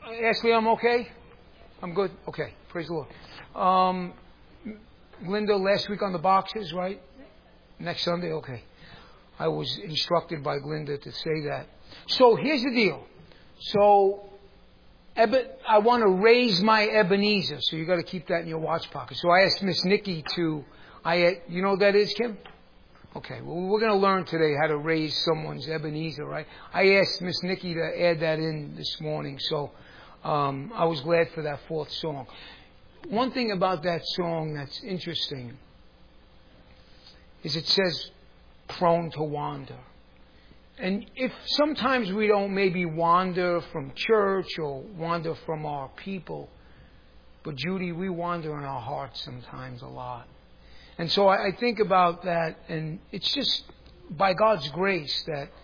Ashley, I'm okay? I'm good? Okay. Praise the Lord. Linda, last week on the boxes, right? Next Sunday? Okay. I was instructed by Glinda to say that. So here's the deal. So I want to raise my Ebenezer. So you got to keep that in your watch pocket. So I asked Miss Nikki to, you know what that is, Kim? Okay. Well, we're going to learn today how to raise someone's Ebenezer, right? I asked Miss Nikki to add that in this morning. So I was glad for that fourth song. One thing about that song that's interesting is it says prone to wander. And if sometimes we don't maybe wander from church or wander from our people, but Judy, we wander in our hearts sometimes a lot. And so I think about that, and it's just by God's grace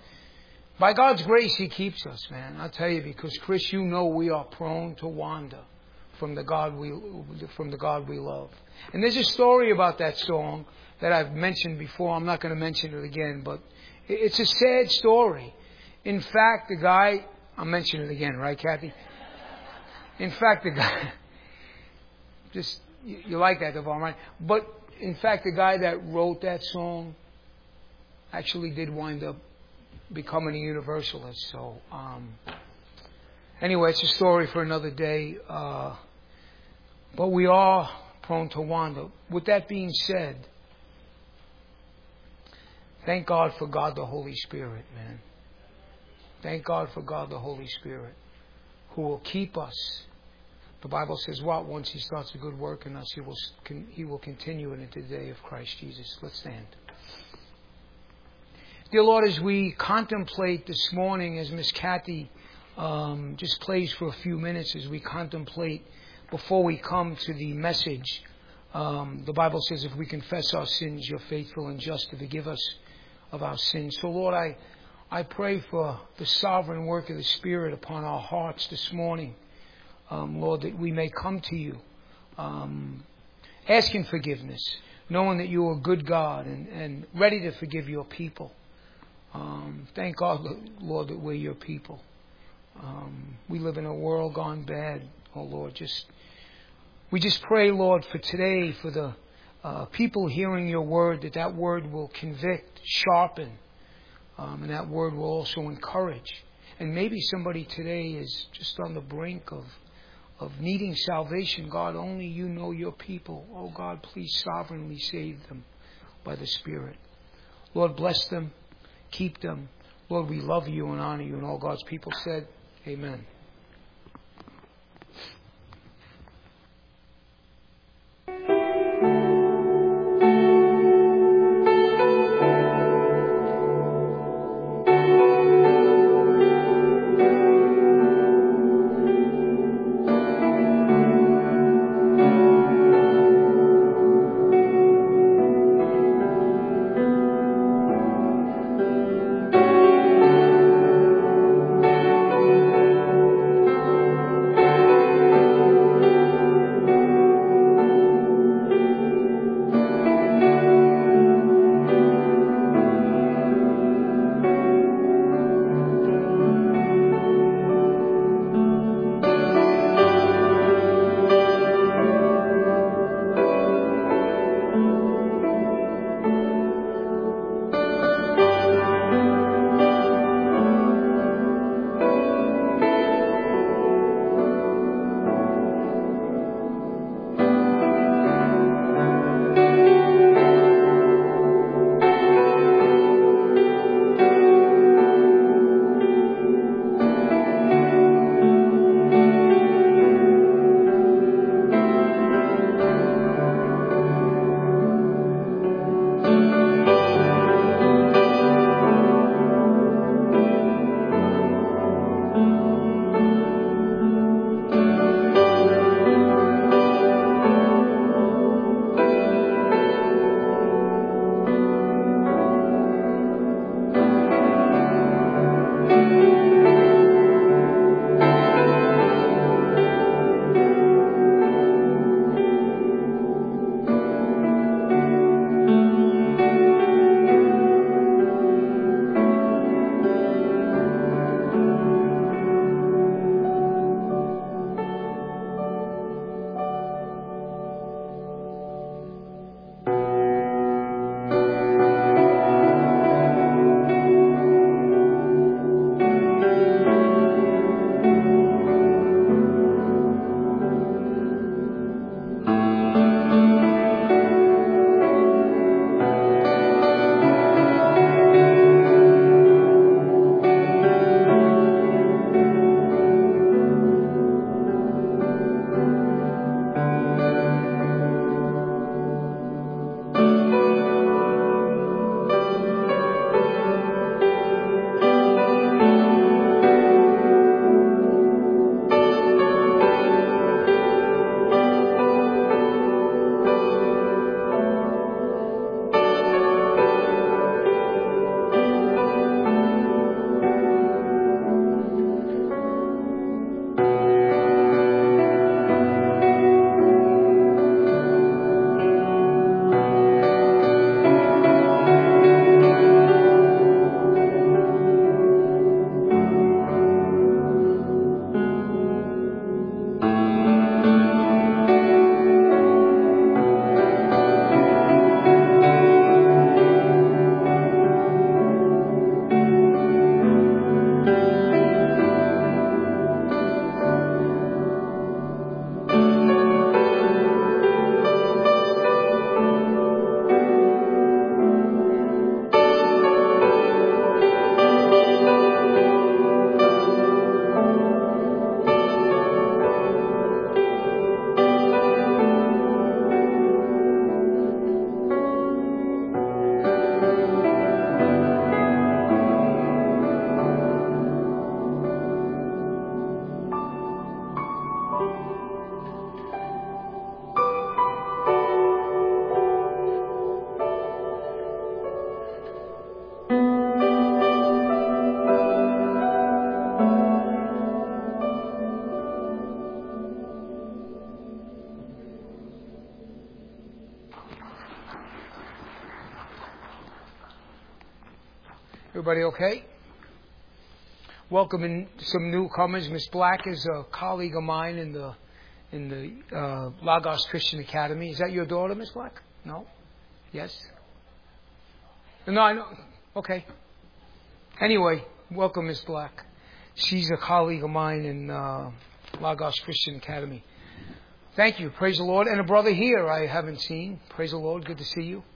He keeps us, man. I'll tell you, because Chris, you know we are prone to wander from the God we love. And there's a story about that song that I've mentioned before. I'm not going to mention it again, but it's a sad story. In fact, the guy, I'll mention it again, right, Kathy? In fact, the guy, just, you like that, Devon, right? But, in fact, the guy that wrote that song actually did wind up becoming a Universalist. So, anyway, it's a story for another day. But we are prone to wander. With that being said, thank God for God the Holy Spirit, man. Thank God for God the Holy Spirit, who will keep us. The Bible says what? Once He starts a good work in us, He will continue it into the day of Christ Jesus. Let's stand. Dear Lord, as we contemplate this morning, as Miss Kathy just plays for a few minutes, as we contemplate before we come to the message, the Bible says if we confess our sins, You're faithful and just to forgive us of our sins. So Lord, I pray for the sovereign work of the Spirit upon our hearts this morning. Lord, that we may come to You asking forgiveness, knowing that You are a good God and ready to forgive Your people. Thank God, Lord, that we're Your people. We live in a world gone bad, oh Lord. We just pray, Lord, for today, for the people hearing Your word, that word will convict, sharpen, and that word will also encourage. And maybe somebody today is just on the brink of needing salvation. God, only You know Your people. Oh God, please sovereignly save them by the Spirit. Lord, bless them. Keep them. Lord, we love You and honor You. And all God's people said, amen. Everybody okay? Welcoming some newcomers. Miss Black is a colleague of mine in the Lagos Christian Academy. Is that your daughter, Miss Black? No? Yes? No, I know. Okay. Anyway, welcome, Miss Black. She's a colleague of mine in Lagos Christian Academy. Thank you. Praise the Lord. And a brother here I haven't seen. Praise the Lord. Good to see you.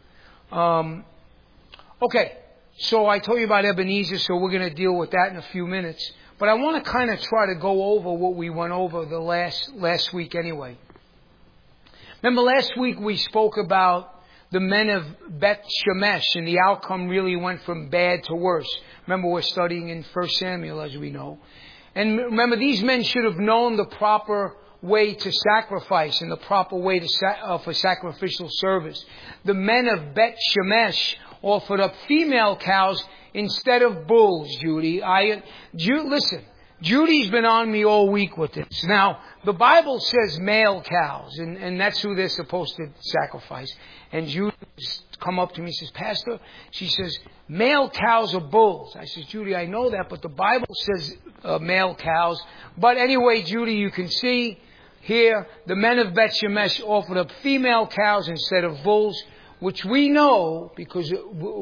Okay. So I told you about Ebenezer, so we're going to deal with that in a few minutes. But I want to kind of try to go over what we went over the last week anyway. Remember last week we spoke about the men of Beth Shemesh, and the outcome really went from bad to worse. Remember, we're studying in 1 Samuel, as we know. And remember, these men should have known the proper way to sacrifice and the proper way for sacrificial service. The men of Beth Shemesh offered up female cows instead of bulls, Judy. Listen, Judy's been on me all week with this. Now, the Bible says male cows, and that's who they're supposed to sacrifice. And Judy's come up to me and says, Pastor, she says, male cows are bulls. I says, Judy, I know that, but the Bible says male cows. But anyway, Judy, you can see here, the men of Beth Shemesh offered up female cows instead of bulls, which we know because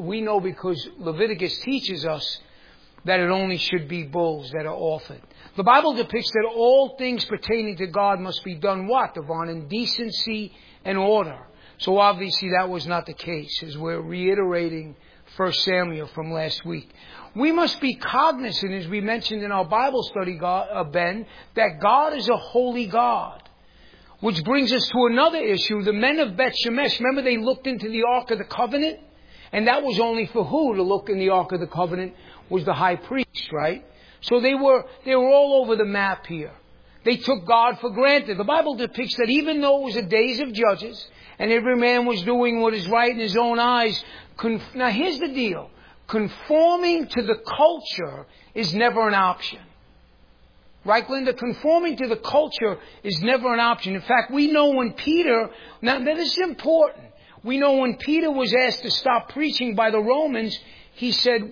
Leviticus teaches us that it only should be bulls that are offered. The Bible depicts that all things pertaining to God must be done what? Yvonne? In decency and order. So obviously that was not the case, as we're reiterating 1 Samuel from last week. We must be cognizant, as we mentioned in our Bible study, Ben, that God is a holy God. Which brings us to another issue. The men of Beth Shemesh, remember they looked into the Ark of the Covenant? And that was only for who to look in the Ark of the Covenant? Was the high priest, right? So they were all over the map here. They took God for granted. The Bible depicts that even though it was the days of judges, and every man was doing what is right in his own eyes, now here's the deal. Conforming to the culture is never an option. Right, Linda? Conforming to the culture is never an option. In fact, we know when Peter, now this is important. We know when Peter was asked to stop preaching by the Romans, he said,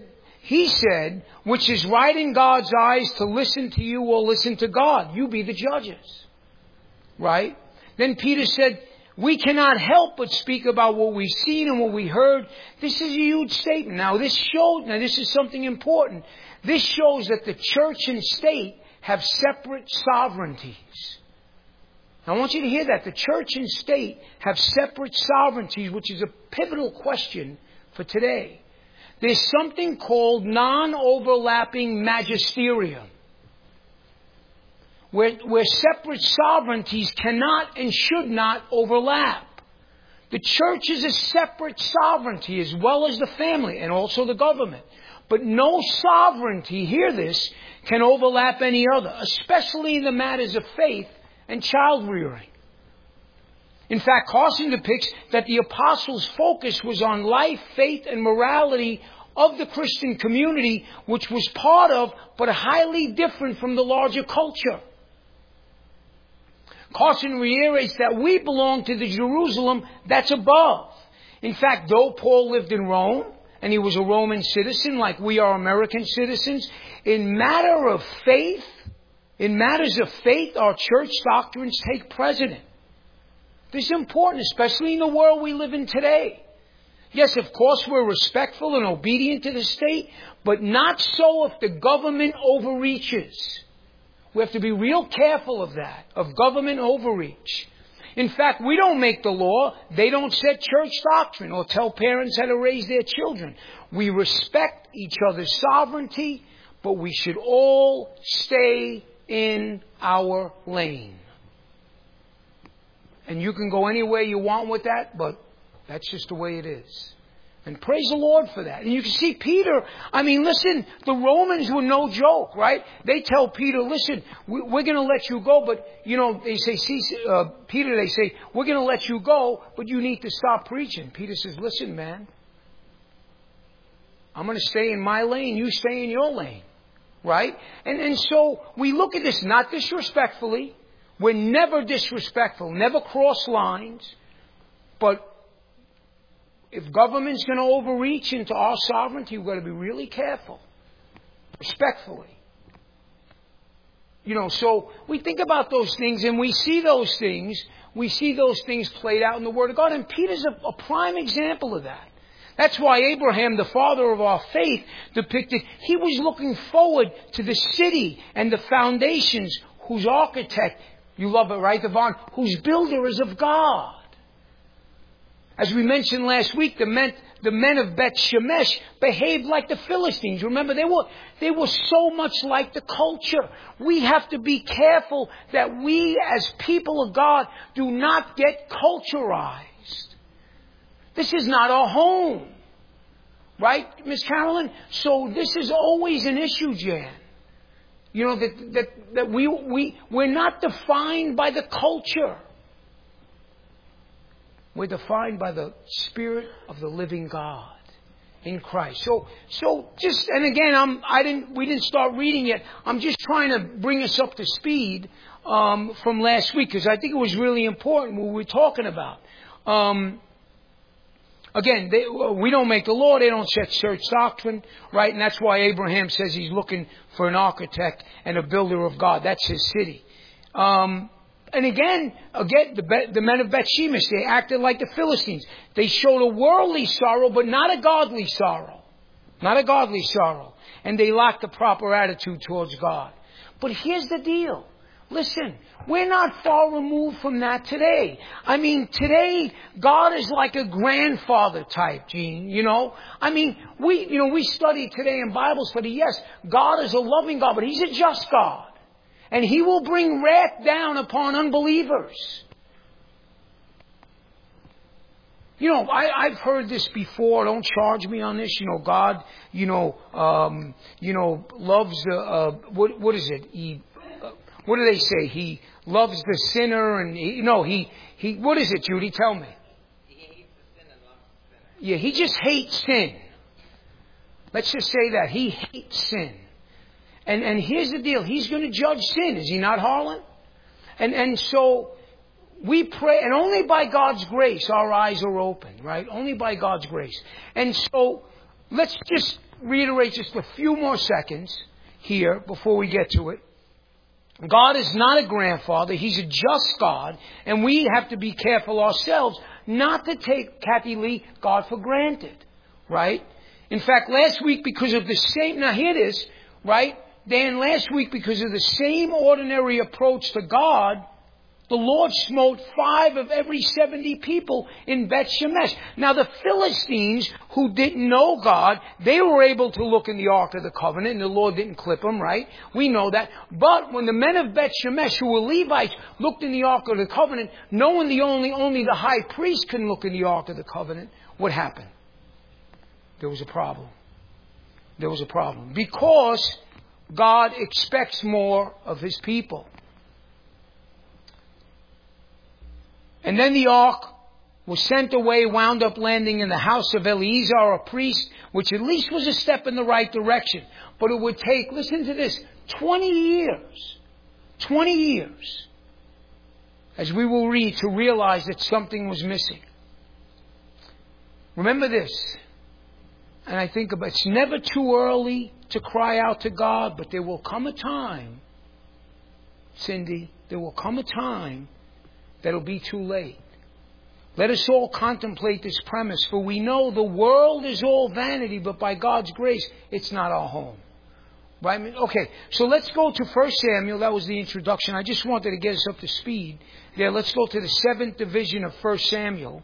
which is right in God's eyes to listen to you or listen to God. You be the judges. Right? Then Peter said, we cannot help but speak about what we've seen and what we heard. This is a huge statement. Now this is something important. This shows that the church and state have separate sovereignties. I want you to hear that. The church and state have separate sovereignties, which is a pivotal question for today. There's something called non-overlapping magisterium, where separate sovereignties cannot and should not overlap. The church is a separate sovereignty as well as the family and also the government. But no sovereignty, hear this, can overlap any other, especially in the matters of faith and child rearing. In fact, Carson depicts that the apostles' focus was on life, faith, and morality of the Christian community, which was part of, but highly different from the larger culture. Carson reiterates that we belong to the Jerusalem that's above. In fact, though Paul lived in Rome, and he was a Roman citizen like we are American citizens, in matters of faith, our church doctrines take precedent. This is important, especially in the world we live in today. Yes, of course, we're respectful and obedient to the state, but not so if the government overreaches. We have to be real careful of that, of government overreach. In fact, we don't make the law. They don't set church doctrine or tell parents how to raise their children. We respect each other's sovereignty, but we should all stay in our lane. And you can go any way you want with that, but that's just the way it is. And praise the Lord for that. And you can see Peter, listen, the Romans were no joke, right? They tell Peter, listen, we're going to let you go, but, they say, Peter, they say, we're going to let you go, but you need to stop preaching. Peter says, listen, man, I'm going to stay in my lane, you stay in your lane, right? And so we look at this not disrespectfully. We're never disrespectful, never cross lines, but if government's going to overreach into our sovereignty, we've got to be really careful. Respectfully. So we think about those things and we see those things. We see those things played out in the Word of God. And Peter's a prime example of that. That's why Abraham, the father of our faith, depicted, he was looking forward to the city and the foundations whose architect, you love it, right, Yvonne, whose builder is of God. As we mentioned last week, the men of Beth Shemesh behaved like the Philistines. Remember, they were so much like the culture. We have to be careful that we as people of God do not get culturized. This is not our home. Right, Miss Carolyn? So this is always an issue, Jan. That we're not defined by the culture. We're defined by the Spirit of the living God in Christ. So just, and again, we didn't start reading yet. I'm just trying to bring us up to speed from last week because I think it was really important what we were talking about. Again, we don't make the law. They don't set church doctrine, right? And that's why Abraham says he's looking for an architect and a builder of God. That's his city. And again, the men of Beth Shemesh, they acted like the Philistines. They showed a worldly sorrow, but not a godly sorrow. Not a godly sorrow. And they lacked the proper attitude towards God. But here's the deal. Listen, we're not far removed from that today. I mean, today, God is like a grandfather type, Gene, we study today in Bible study, yes, God is a loving God, but He's a just God. And He will bring wrath down upon unbelievers. I've heard this before. Don't charge me on this. God, loves the, what is it? What do they say? He loves the sinner and he, what is it, Judy? Tell me. He hates the sin and loves the sinner. Yeah, He just hates sin. Let's just say that. He hates sin. And here's the deal. He's going to judge sin. Is He not, Harlan? And so we pray, and only by God's grace our eyes are open, right? Only by God's grace. And so let's just reiterate just a few more seconds here before we get to it. God is not a grandfather. He's a just God. And we have to be careful ourselves not to take, Kathy Lee, God for granted. Right? In fact, last week because of the same, now hear this, right? Dan, last week because of the same ordinary approach to God, the Lord smote 5 of every 70 people in Beth Shemesh. Now the Philistines who didn't know God, they were able to look in the Ark of the Covenant and the Lord didn't clip them, right? We know that. But when the men of Beth Shemesh who were Levites looked in the Ark of the Covenant, knowing only the high priest can look in the Ark of the Covenant, what happened? There was a problem. There was a problem. Because God expects more of His people. And then the ark was sent away, wound up landing in the house of Eleazar, a priest, which at least was a step in the right direction. But it would take, listen to this, 20 years. 20 years. As we will read, to realize that something was missing. Remember this. And I think about it's never too early to cry out to God, but there will come a time, Cindy, there will come a time that'll be too late. Let us all contemplate this premise, for we know the world is all vanity, but by God's grace, it's not our home. Right? Okay, so let's go to 1 Samuel. That was the introduction. I just wanted to get us up to speed. There, let's go to the 7th division of 1 Samuel.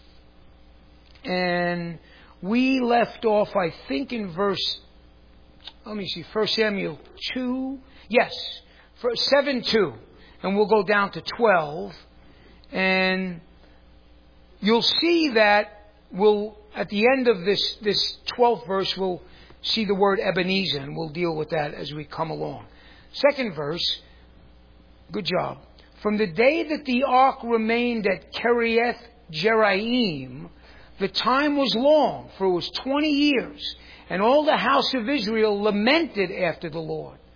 And we left off, I think, in verse, 1 Samuel 2. Yes, 7:2. And we'll go down to 12. And you'll see that at the end of this 12th verse, we'll see the word Ebenezer, and we'll deal with that as we come along. 2nd verse, good job. From the day that the ark remained at Kiriath Jearim, the time was long, for it was 20 years, and all the house of Israel lamented after the Lord.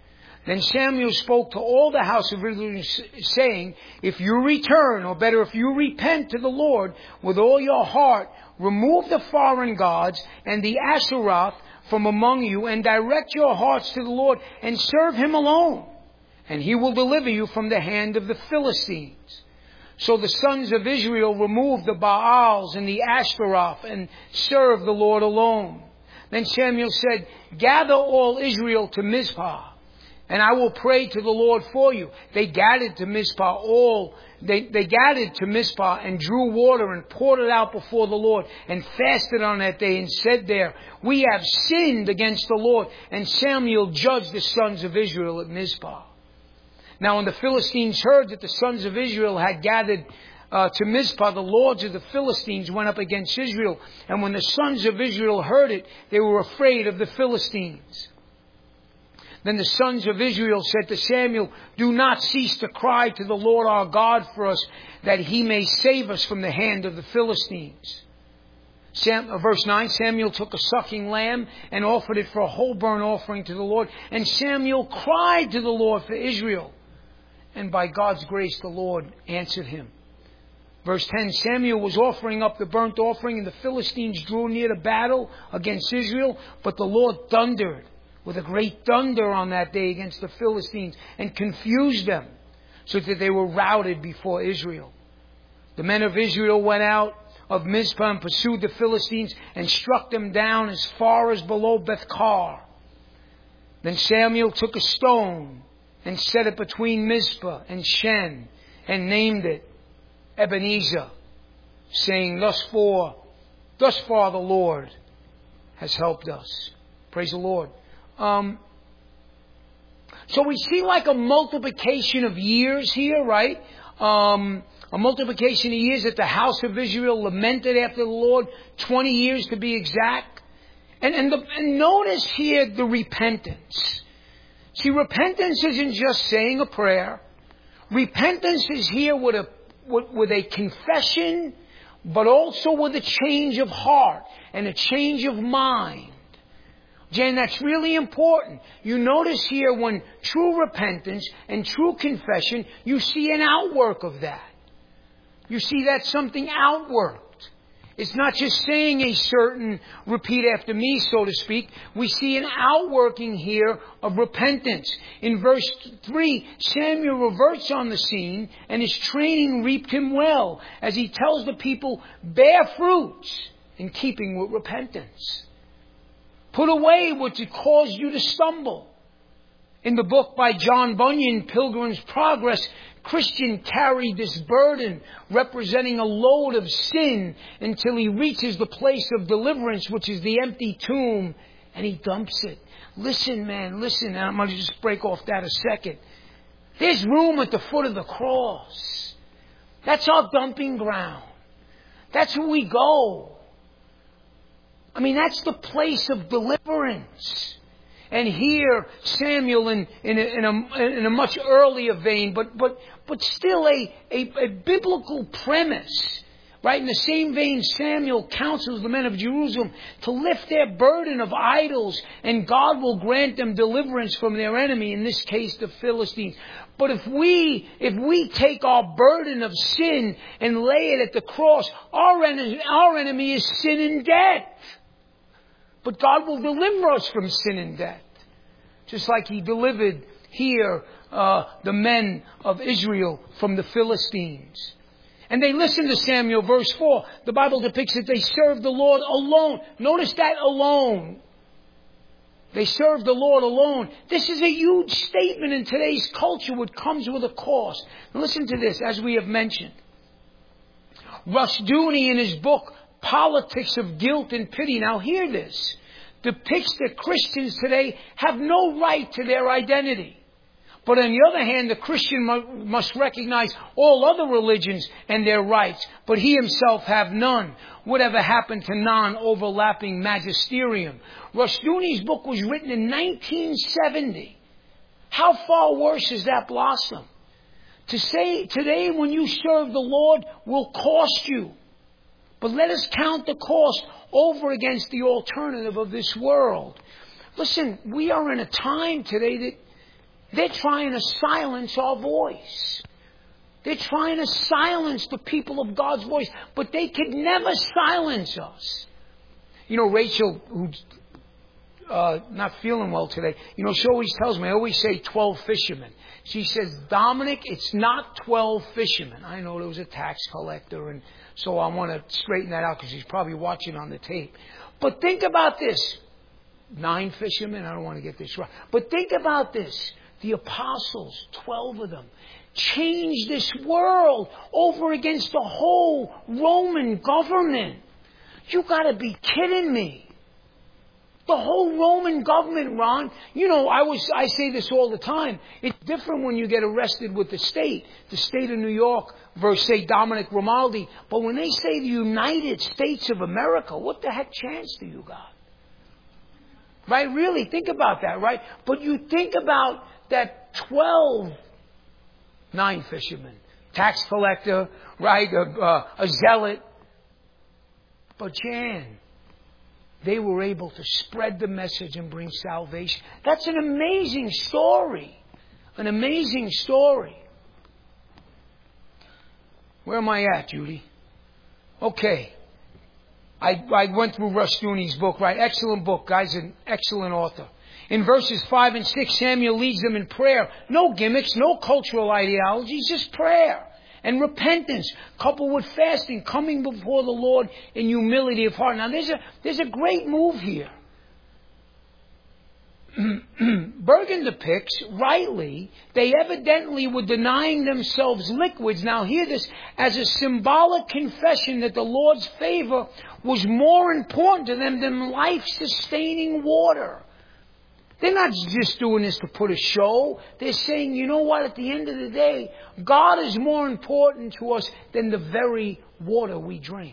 Then Samuel spoke to all the house of Israel, saying, if you return, or better, if you repent to the Lord with all your heart, remove the foreign gods and the Asheroth from among you, and direct your hearts to the Lord, and serve Him alone, and He will deliver you from the hand of the Philistines. So the sons of Israel removed the Baals and the Ashtaroth, and served the Lord alone. Then Samuel said, gather all Israel to Mizpah, and I will pray to the Lord for you. They gathered to Mizpah They gathered to Mizpah and drew water and poured it out before the Lord, and fasted on that day, and said there, we have sinned against the Lord. And Samuel judged the sons of Israel at Mizpah. Now when the Philistines heard that the sons of Israel had gathered to Mizpah, the lords of the Philistines went up against Israel. And when the sons of Israel heard it, they were afraid of the Philistines. Then the sons of Israel said to Samuel, do not cease to cry to the Lord our God for us, that He may save us from the hand of the Philistines. Verse 9, Samuel took a sucking lamb and offered it for a whole burnt offering to the Lord. And Samuel cried to the Lord for Israel. And by God's grace, the Lord answered him. Verse 10, Samuel was offering up the burnt offering, and the Philistines drew near to battle against Israel. But the Lord thundered with a great thunder on that day against the Philistines, and confused them, so that they were routed before Israel. The men of Israel went out of Mizpah and pursued the Philistines, and struck them down as far as below Beth-kar. Then Samuel took a stone and set it between Mizpah and Shen, and named it Ebenezer, saying, thus far the Lord has helped us. Praise the Lord. So we see like a multiplication of years here, right? A multiplication of years that the house of Israel lamented after the Lord, 20 years to be exact. And notice here the repentance. See, repentance isn't just saying a prayer. Repentance is here with a confession, but also with a change of heart and a change of mind. Jan, that's really important. You notice here when true repentance and true confession, you see an outwork of that. You see that's something outworked. It's not just saying a certain repeat after me, so to speak. We see an outworking here of repentance. In verse 3, Samuel reverts on the scene, and his training reaped him well, as he tells the people, bear fruits in keeping with repentance. Put away what had caused you to stumble. In the book by John Bunyan, Pilgrim's Progress, Christian carried this burden representing a load of sin until he reaches the place of deliverance, which is the empty tomb, and he dumps it. Listen, man, listen. And I'm going to just break off that a second. There's room at the foot of the cross. That's our dumping ground. That's where we go. I mean, that's the place of deliverance. And here, Samuel, in a much earlier vein, but still a biblical premise, right? In the same vein, Samuel counsels the men of Jerusalem to lift their burden of idols, and God will grant them deliverance from their enemy, in this case, the Philistines. But if we take our burden of sin and lay it at the cross, our enemy is sin and death. But God will deliver us from sin and death. Just like He delivered here the men of Israel from the Philistines. And they listened to Samuel, verse 4. The Bible depicts that they served the Lord alone. Notice that, alone. They served the Lord alone. This is a huge statement in today's culture, which comes with a cost. Now listen to this, as we have mentioned. Rushdoony, in his book, Politics of Guilt and Pity, now hear this, depicts that Christians today have no right to their identity. But on the other hand, the Christian must recognize all other religions and their rights, but he himself have none. Whatever happened to non-overlapping magisterium? Rushdoony's book was written in 1970. How far worse has that blossomed? To say today when you serve the Lord will cost you. But let us count the cost over against the alternative of this world. Listen, we are in a time today that They're trying to silence our voice. They're trying to silence the people of God's voice, but they could never silence us. You know, Rachel, who's not feeling well today, you know, she always tells me, I always say 12 fishermen. She says, Dominic, it's not 12 fishermen. I know there was a tax collector, and so I want to straighten that out because he's probably watching on the tape. But think about this. 9 fishermen? I don't want to get this right. But think about this. The apostles, 12 of them, changed this world over against the whole Roman government. You got to be kidding me. The whole Roman government, Ron, you know, I say this all the time. It's different when you get arrested with the state of New York versus, say, Dominic Grimaldi. But when they say the United States of America, what the heck chance do you got? Right? Really, think about that, right? But you think about that 9 fishermen, tax collector, right, a zealot. But Jan, they were able to spread the message and bring salvation. That's an amazing story. An amazing story. Where am I at, Judy? Okay. I went through Rushdoony's book, right? Excellent book, guys, an excellent author. In verses 5 and 6, Samuel leads them in prayer. No gimmicks, no cultural ideologies, just prayer. And repentance, coupled with fasting, coming before the Lord in humility of heart. Now, there's a great move here. Bergen depicts, rightly, they evidently were denying themselves liquids. Now, hear this as a symbolic confession that the Lord's favor was more important to them than life-sustaining water. They're not just doing this to put a show. They're saying, you know what, at the end of the day, God is more important to us than the very water we drink.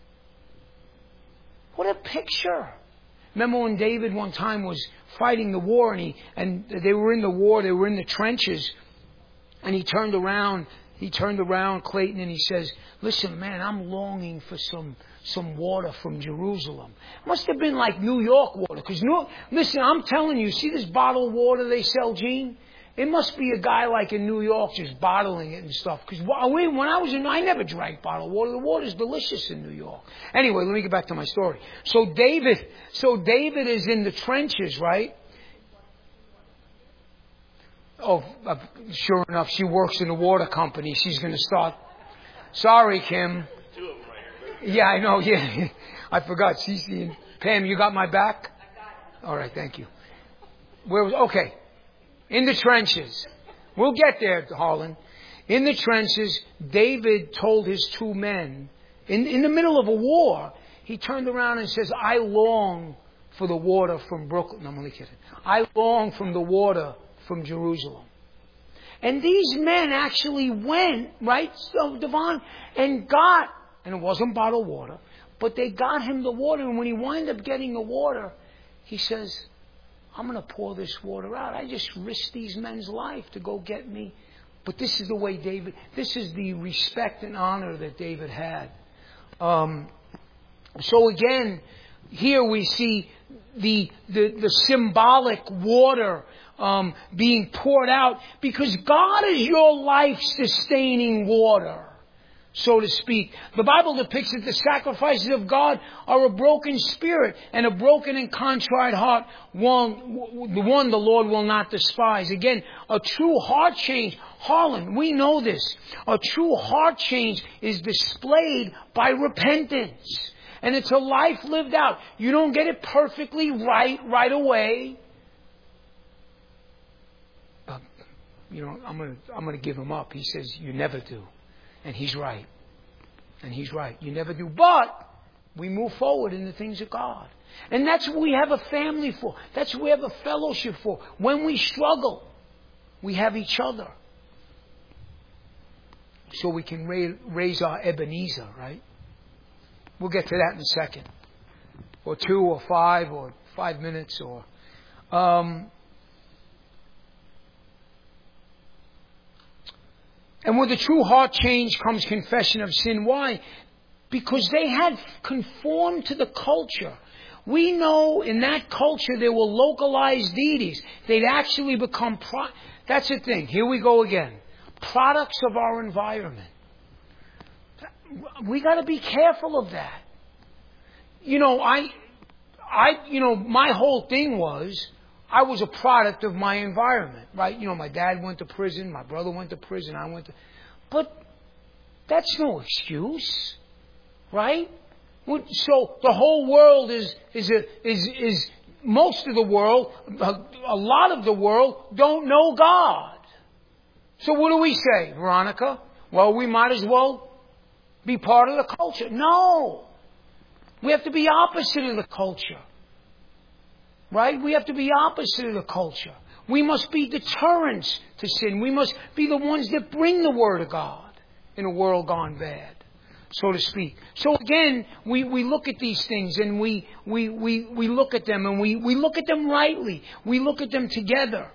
What a picture. Remember when David one time was fighting the war and they were in the war, they were in the trenches, and he turned around, Clayton, and he says, listen, man, I'm longing for some water from Jerusalem. Must have been like New York water. Because, listen, I'm telling you, see this bottled water they sell, Gene? It must be a guy like in New York just bottling it and stuff. Because when I was I never drank bottled water. The water's delicious in New York. Anyway, let me get back to my story. So David is in the trenches, right? Oh, sure enough, she works in a water company. She's going to start. Sorry, Kim. Yeah, I know. Yeah, I forgot. Cece and Pam, you got my back? I got it. All right, thank you. Okay. In the trenches. We'll get there, Harlan. In the trenches, David told his 2 men, in the middle of a war, he turned around and says, I long for the water from Brooklyn. No, I'm only kidding. I long from the water from Jerusalem. And these men actually went, right, so Devon, and got, and it wasn't bottled water, but they got him the water. And when he wound up getting the water, he says, I'm going to pour this water out. I just risked these men's life to go get me. But this is the way this is the respect and honor that David had. So again, here we see the symbolic water being poured out because God is your life-sustaining water, so to speak. The Bible depicts that the sacrifices of God are a broken spirit and a broken and contrite heart, the one the Lord will not despise. Again, a true heart change. Harlan, we know this. A true heart change is displayed by repentance. And it's a life lived out. You don't get it perfectly right away. I'm going to give him up. He says, you never do. And he's right. You never do. But we move forward in the things of God. And that's what we have a family for. That's what we have a fellowship for. When we struggle, we have each other. So we can raise our Ebenezer, right? We'll get to that in a second. Or 2 or 5 or 5 minutes or... And with a true heart change comes confession of sin. Why? Because they had conformed to the culture. We know in that culture there were localized deities. They'd actually become... That's the thing. Here we go again. Products of our environment. We got to be careful of that. My whole thing was, I was a product of my environment, right? My dad went to prison, my brother went to prison, I went to... But that's no excuse, right? So the whole world is most of the world, a lot of the world don't know God. So what do we say, Veronica? Well, we might as well be part of the culture. No. We have to be opposite of the culture. Right? We have to be opposite of the culture. We must be deterrents to sin. We must be the ones that bring the Word of God in a world gone bad, so to speak. So again, we look at these things and we look at them and we look at them rightly. We look at them together.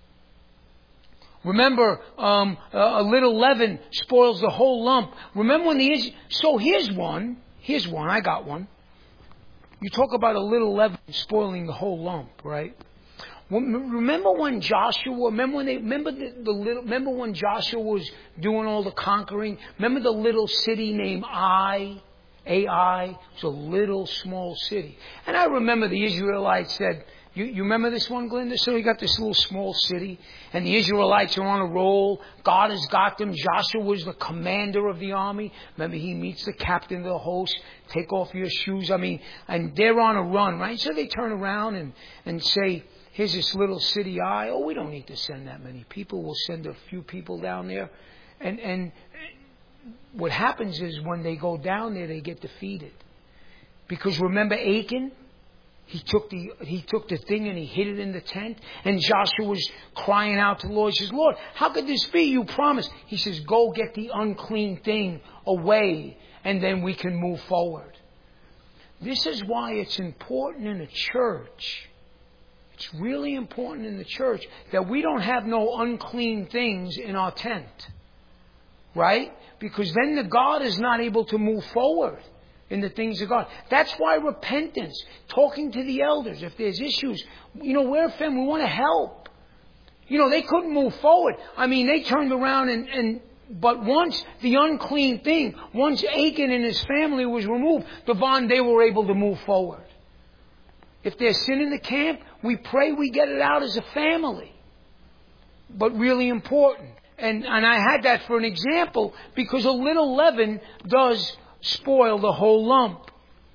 Remember, a little leaven spoils the whole lump. Remember when so here's one. I got one. You talk about a little leaven spoiling the whole lump, right? Remember when Joshua? Remember when Joshua was doing all the conquering? Remember the little city named Ai? Ai. It's a little small city. And I remember the Israelites said, you remember this one, Glenda? So you got this little small city, and the Israelites are on a roll. God has got them. Joshua was the commander of the army. Remember, he meets the captain of the host. Take off your shoes. And they're on a run, right? So they turn around and say, here's this little city Ai. Oh, we don't need to send that many people. We'll send a few people down there. And what happens is when they go down there, they get defeated. Because remember Achan? He took the thing and he hid it in the tent. And Joshua was crying out to the Lord. He says, Lord, how could this be? You promised. He says, go get the unclean thing away and then we can move forward. This is why it's important in a church. It's really important in the church that we don't have no unclean things in our tent. Right? Because then the God is not able to move forward in the things of God. That's why repentance, talking to the elders, if there's issues, we're a family, we want to help. They couldn't move forward. They turned around but once the unclean thing, once Achan and his family was removed, they were able to move forward. If there's sin in the camp, we pray we get it out as a family. But really important. And I had that for an example because a little leaven does spoil the whole lump.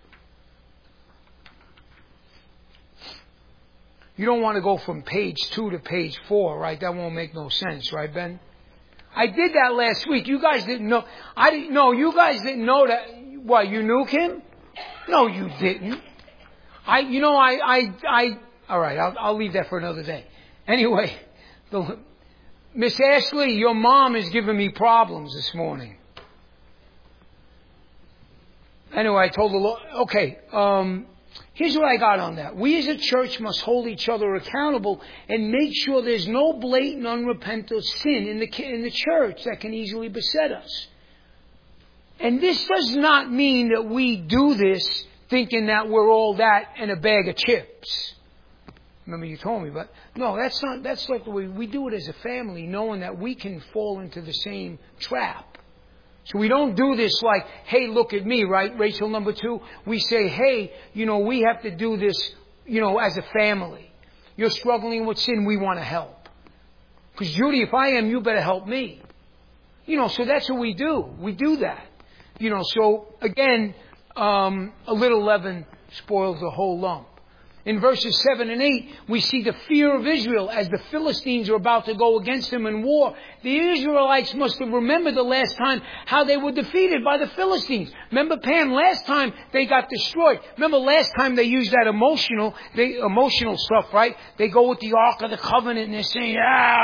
You don't want to go from page 2 to page 4, right? That won't make no sense, right, Ben? I did that last week. You guys didn't know. I didn't know. You guys didn't know that. What, you nuke him? No, you didn't. All right, I'll leave that for another day. Anyway, Miss Ashley, your mom is giving me problems this morning. Anyway, I told the Lord, okay, here's what I got on that. We as a church must hold each other accountable and make sure there's no blatant, unrepentant sin in the church that can easily beset us. And this does not mean that we do this thinking that we're all that and a bag of chips. Remember you told me, but no, that's like the way we do it as a family, knowing that we can fall into the same trap. So we don't do this like, hey, look at me, right? Rachel, number 2. We say, hey, we have to do this, as a family. You're struggling with sin, we want to help. Because Judy, if I am, you better help me. So that's what we do. We do that. So again, a little leaven spoils the whole lump. In verses 7 and 8, we see the fear of Israel as the Philistines are about to go against them in war. The Israelites must have remembered the last time how they were defeated by the Philistines. Remember, Pam, last time they got destroyed. Remember last time they used that emotional stuff, right? They go with the Ark of the Covenant and they're saying,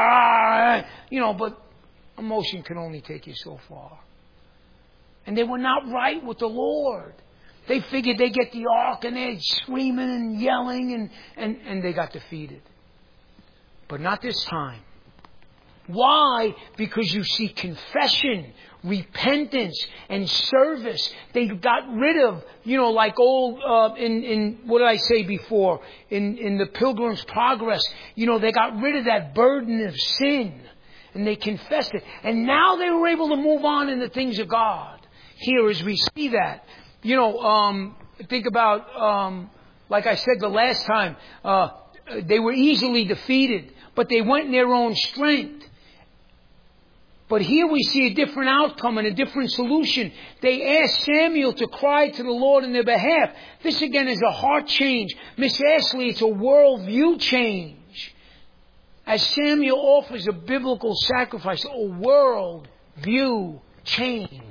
but emotion can only take you so far. And they were not right with the Lord. They figured they get the ark and they're screaming and yelling and they got defeated. But not this time. Why? Because you see confession, repentance, and service. They got rid of, like old, in what did I say before? In the Pilgrim's Progress, they got rid of that burden of sin. And they confessed it. And now they were able to move on in the things of God. Here, as we see that, think about, like I said the last time, they were easily defeated, but they went in their own strength. But here we see a different outcome and a different solution. They asked Samuel to cry to the Lord in their behalf. This again is a heart change. Miss Ashley, it's a worldview change. As Samuel offers a biblical sacrifice, a worldview change.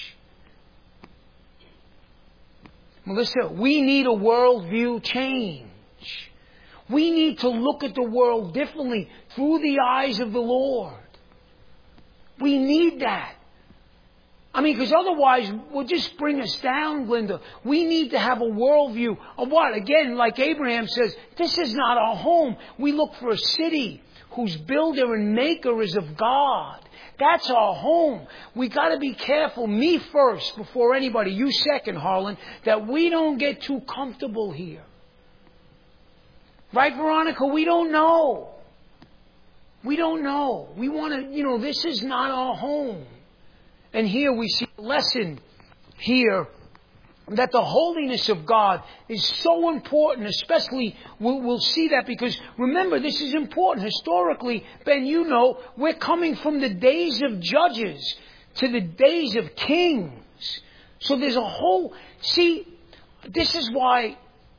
Melissa, we need a worldview change. We need to look at the world differently through the eyes of the Lord. We need that. Because otherwise, we'll just bring us down, Glenda. We need to have a worldview of what? Again, like Abraham says, this is not our home. We look for a city whose builder and maker is of God. That's our home. We got to be careful, me first before anybody, you second, Harlan, that we don't get too comfortable here. Right, Veronica? We don't know. We don't know. We want to, this is not our home. And here we see a lesson here that the holiness of God is so important, especially we'll see that because remember, this is important. Historically, Ben, we're coming from the days of judges to the days of kings. So there's a whole, this is why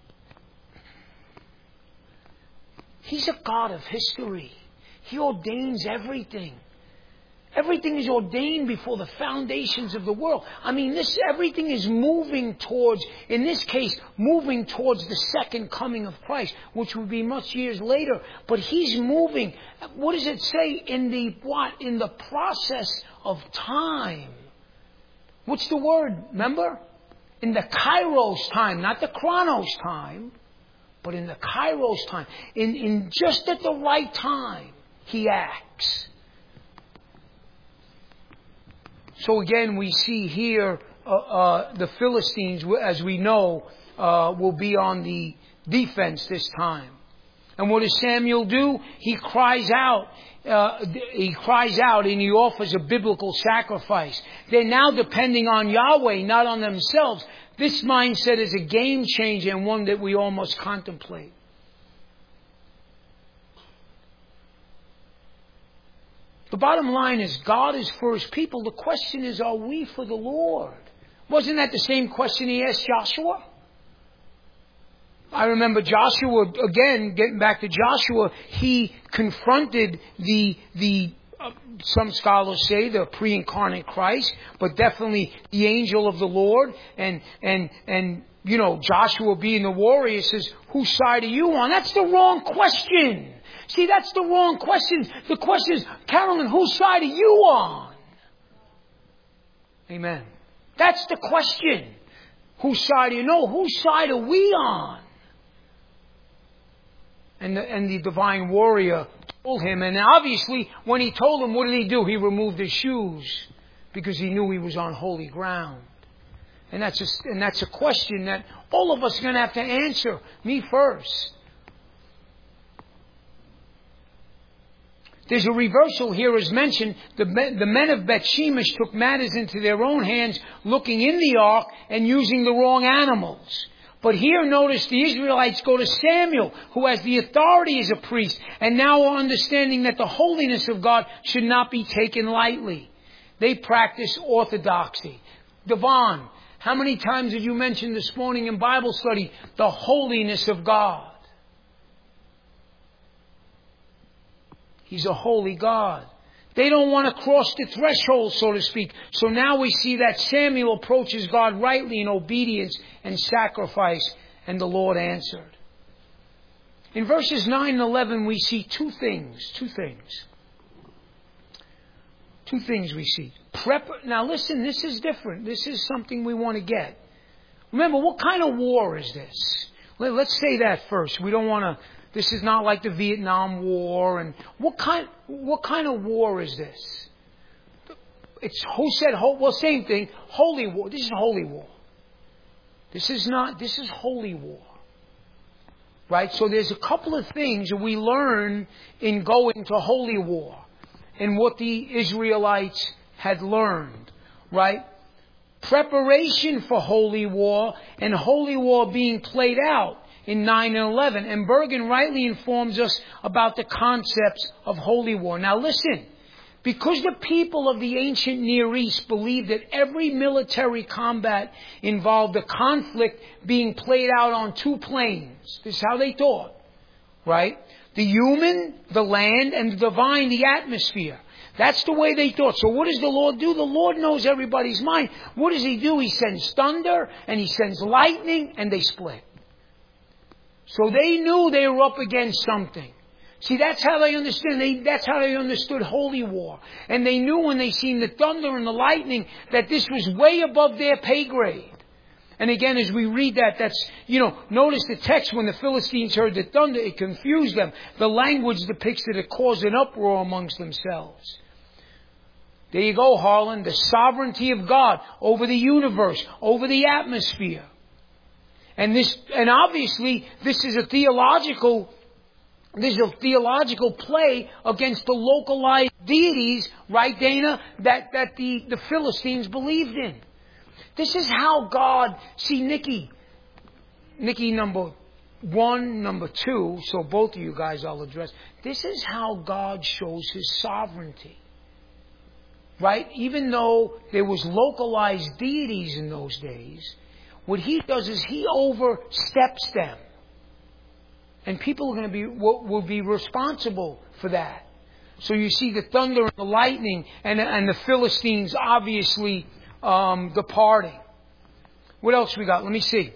He's a God of history. He ordains everything. Everything is ordained before the foundations of the world. Everything is moving towards, in this case, moving towards the second coming of Christ, which will be much years later. But He's moving. What does it say in the process of time? What's the word? Remember? In the Kairos time, not the Chronos time, but in the Kairos time. In just at the right time, He acts. So again, we see here the Philistines, as we know, will be on the defense this time. And what does Samuel do? He cries out. And he offers a biblical sacrifice. They're now depending on Yahweh, not on themselves. This mindset is a game changer and one that we all must contemplate. The bottom line is God is for His people. The question is, are we for the Lord? Wasn't that the same question He asked Joshua? I remember Joshua, again, getting back to Joshua, he confronted some scholars say the pre-incarnate Christ, but definitely the angel of the Lord. And Joshua being the warrior says, whose side are you on? That's the wrong question. See, that's the wrong question. The question is, Carolyn, whose side are you on? Amen. That's the question. Whose side do you know? Whose side are we on? And the divine warrior told him. And obviously, when he told him, what did he do? He removed his shoes because he knew he was on holy ground. And that's a question that all of us are going to have to answer. Me first. There's a reversal here as mentioned. The men of Beth-Shemesh took matters into their own hands, looking in the ark and using the wrong animals. But here, notice the Israelites go to Samuel, who has the authority as a priest, and now are understanding that the holiness of God should not be taken lightly. They practice orthodoxy. Devon, how many times did you mention this morning in Bible study the holiness of God? He's a holy God. They don't want to cross the threshold, so to speak. So now we see that Samuel approaches God rightly in obedience and sacrifice, and the Lord answered. In verses 9 and 11, we see two things. Two things we see. Now listen, this is different. This is something we want to get. Remember, what kind of war is this? Let's say that first. We don't want to This is not like the Vietnam War. And what kind of war is this? It's who said, well, same thing, holy war. This is holy war. This is holy war. Right? So there's a couple of things that we learn in going to holy war and what the Israelites had learned. Right? Preparation for holy war and holy war being played out in 9 and 11. And Bergen rightly informs us about the concepts of holy war. Now listen. Because the people of the ancient Near East believed that every military combat involved a conflict being played out on two planes. This is how they thought. Right? The human, the land, and the divine, the atmosphere. That's the way they thought. So what does the Lord do? The Lord knows everybody's mind. What does He do? He sends thunder and He sends lightning and they split. So they knew they were up against something. See, that's how they understand. That's how they understood holy war. And they knew when they seen the thunder and the lightning that this was way above their pay grade. And again, as we read that, notice the text when the Philistines heard the thunder, it confused them. The language depicts that it caused an uproar amongst themselves. There you go, Harlan. The sovereignty of God over the universe, over the atmosphere. And obviously, this is a theological play against the localized deities, right, Dana, that the Philistines believed in. This is how God, see, Nikki number 1, number 2, so both of you guys I'll address. This is how God shows His sovereignty. Right? Even though there was localized deities in those days, what He does is He oversteps them. And people are going to will be responsible for that. So you see the thunder and the lightning and the Philistines obviously departing. What else we got? Let me see.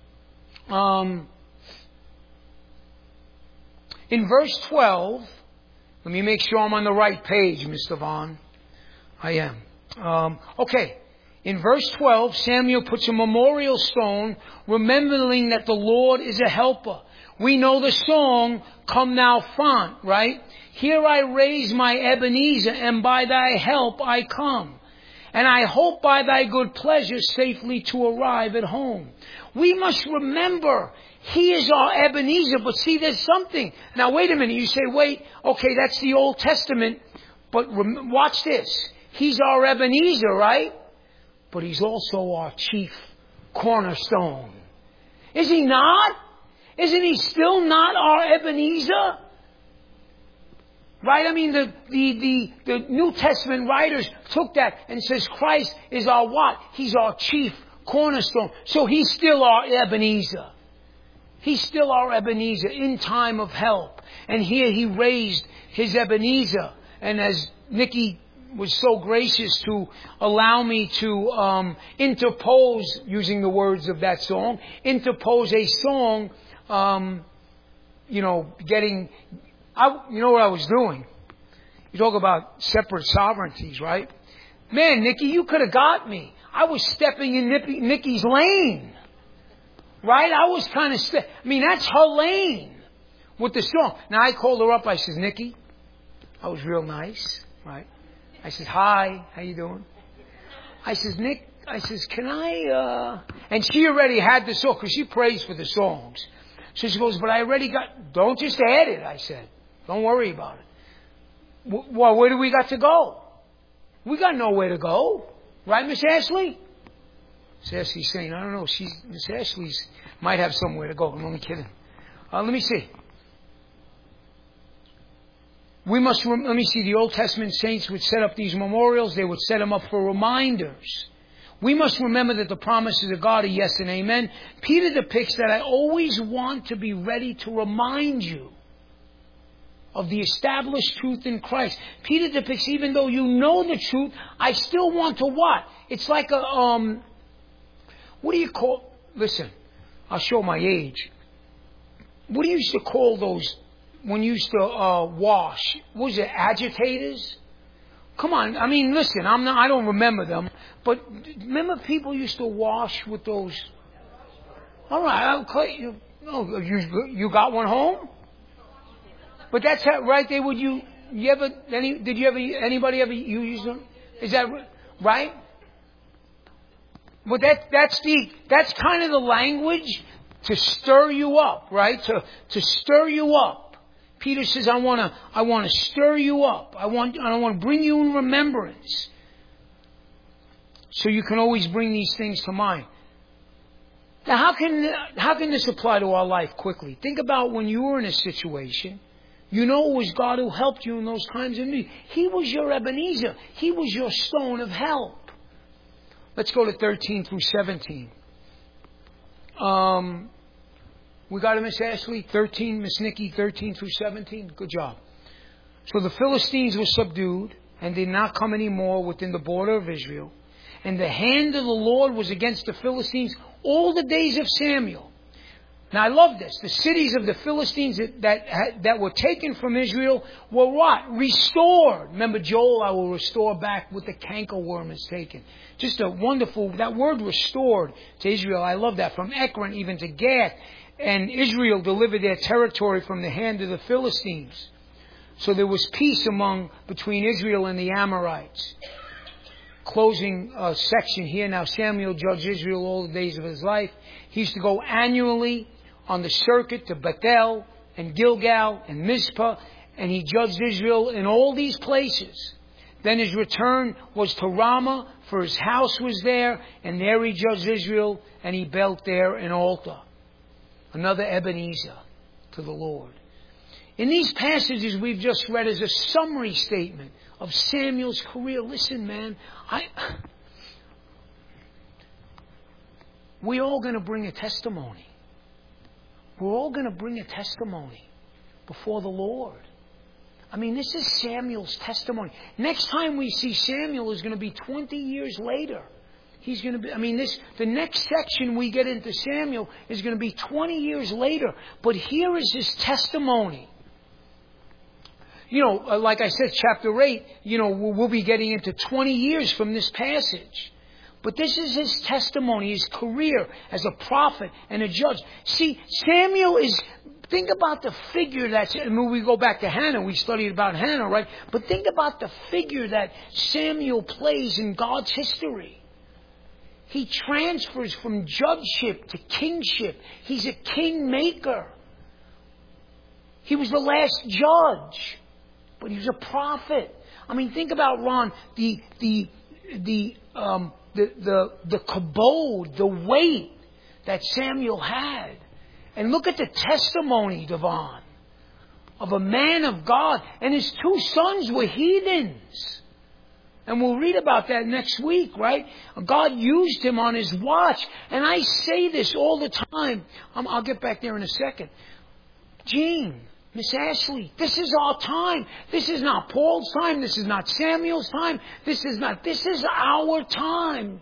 In verse 12, let me make sure I'm on the right page, Mr. Vaughn. I am. Okay. In verse 12, Samuel puts a memorial stone remembering that the Lord is a helper. We know the song, Come Thou Font, right? Here I raise my Ebenezer, and by Thy help I come. And I hope by Thy good pleasure safely to arrive at home. We must remember, He is our Ebenezer, but see, there's something. Now, wait a minute. You say, wait, okay, that's the Old Testament, but watch this. He's our Ebenezer, right? But He's also our chief cornerstone. Is He not? Isn't He still not our Ebenezer? Right? I mean, the New Testament writers took that and says Christ is our what? He's our chief cornerstone. So He's still our Ebenezer. He's still our Ebenezer in time of help. And here He raised His Ebenezer. And as Nikki was so gracious to allow me to interpose, using the words of that song, interpose a song, you know what I was doing? You talk about separate sovereignties, right? Man, Nikki, you could have got me. I was stepping in Nikki's lane. Right? I was kind of that's her lane with the song. Now, I called her up. I said, Nikki, I was real nice, right? I said, hi, how you doing? I says, Nick, can I, and she already had the song, because she prays for the songs. So she goes, but I already don't just add it, I said. Don't worry about it. Well, where do we got to go? We got nowhere to go. Right, Miss Ashley? Miss Ashley's saying, I don't know, Miss Ashley's might have somewhere to go. I'm only kidding. Let me see. Let me see, the Old Testament saints would set up these memorials. They would set them up for reminders. We must remember that the promises of God are yes and amen. Peter depicts that I always want to be ready to remind you of the established truth in Christ. Peter depicts, even though you know the truth, I still want to what? It's like a, what do you call, listen, I'll show my age. What do you used to call those when you used to wash? What was it, agitators? Come on, I mean, listen, I don't remember them, but remember people used to wash with those? All right, okay. You got one home? But that's how, right? They would did you ever, anybody ever use them? Is that right? But that's kind of the language to stir you up, right? To stir you up. Peter says, I want to stir you up. I want to bring you in remembrance. So you can always bring these things to mind. Now, how can this apply to our life quickly? Think about when you were in a situation. You know it was God who helped you in those times of need. He was your Ebenezer. He was your stone of help. Let's go to 13 through 17. We got it, Miss Ashley? 13, Miss Nikki, 13 through 17. Good job. So the Philistines were subdued and did not come any more within the border of Israel. And the hand of the Lord was against the Philistines all the days of Samuel. Now I love this. The cities of the Philistines that were taken from Israel were what? Restored. Remember Joel, I will restore back what the cankerworm is taken. Just a wonderful, that word restored to Israel. I love that. From Ekron even to Gath. And Israel delivered their territory from the hand of the Philistines. So there was peace between Israel and the Amorites. Closing section here. Now Samuel judged Israel all the days of his life. He used to go annually on the circuit to Bethel and Gilgal and Mizpah, and he judged Israel in all these places. Then his return was to Ramah, for his house was there, and there he judged Israel, and he built there an altar. Another Ebenezer to the Lord. In these passages we've just read as a summary statement of Samuel's career. Listen, man, we're all going to bring a testimony. We're all going to bring a testimony before the Lord. I mean, this is Samuel's testimony. Next time we see Samuel is going to be 20 years later. He's going to be, the next section we get into Samuel is going to be 20 years later. But here is his testimony. Like I said, chapter 8, we'll be getting into 20 years from this passage. But this is his testimony, his career as a prophet and a judge. See, Samuel think about the figure when we go back to Hannah, we studied about Hannah, right? But think about the figure that Samuel plays in God's history. He transfers from judgeship to kingship. He's a kingmaker. He was the last judge, but he was a prophet. Think about, Ron, the kabod, the weight that Samuel had. And look at the testimony, Devon, of a man of God. And his two sons were heathens. And we'll read about that next week, right? God used him on his watch. And I say this all the time. I'll get back there in a second. Gene, Miss Ashley, this is our time. This is not Paul's time. This is not Samuel's time. This is our time.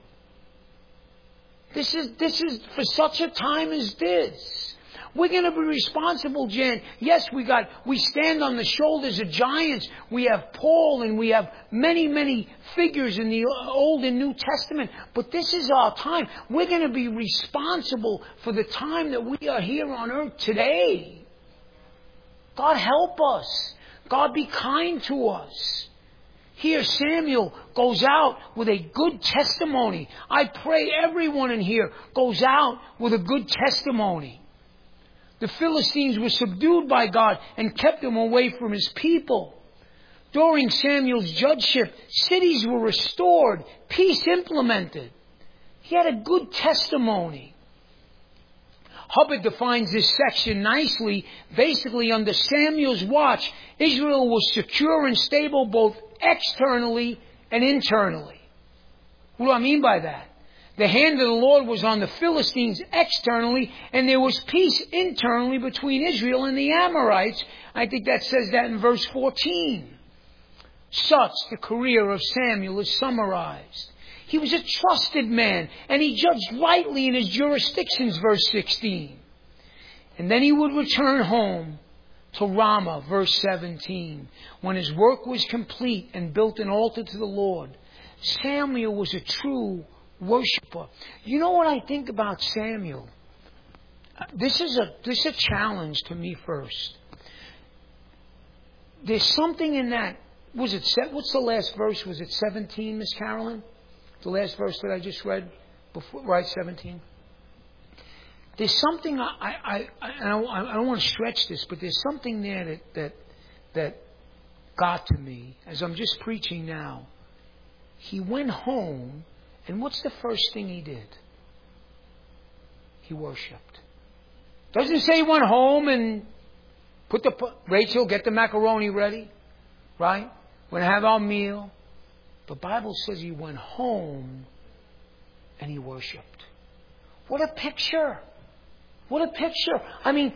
This is for such a time as this. We're going to be responsible, Jan. Yes, we stand on the shoulders of giants. We have Paul and we have many, many figures in the Old and New Testament. But this is our time. We're going to be responsible for the time that we are here on earth today. God help us. God be kind to us. Here Samuel goes out with a good testimony. I pray everyone in here goes out with a good testimony. The Philistines were subdued by God and kept them away from his people. During Samuel's judgeship, cities were restored, peace implemented. He had a good testimony. Hubbard defines this section nicely. Basically, under Samuel's watch, Israel was secure and stable both externally and internally. What do I mean by that? The hand of the Lord was on the Philistines externally, and there was peace internally between Israel and the Amorites. I think that says that in verse 14. Such the career of Samuel is summarized. He was a trusted man, and he judged rightly in his jurisdictions, verse 16. And then he would return home to Ramah, verse 17. When his work was complete and built an altar to the Lord, Samuel was a true worshiper. You know what I think about Samuel? This is a challenge to me first. there's something in that. Was it what's the last verse? Was it 17, Miss Carolyn? The last verse that I just read before, right? 17. There's something I don't want to stretch this, but there's something there that got to me as I'm just preaching now. He went home, and what's the first thing he did? He worshipped. Doesn't say he went home and Rachel, get the macaroni ready, right? We're going to have our meal. The Bible says he went home and he worshipped. What a picture. What a picture. I mean,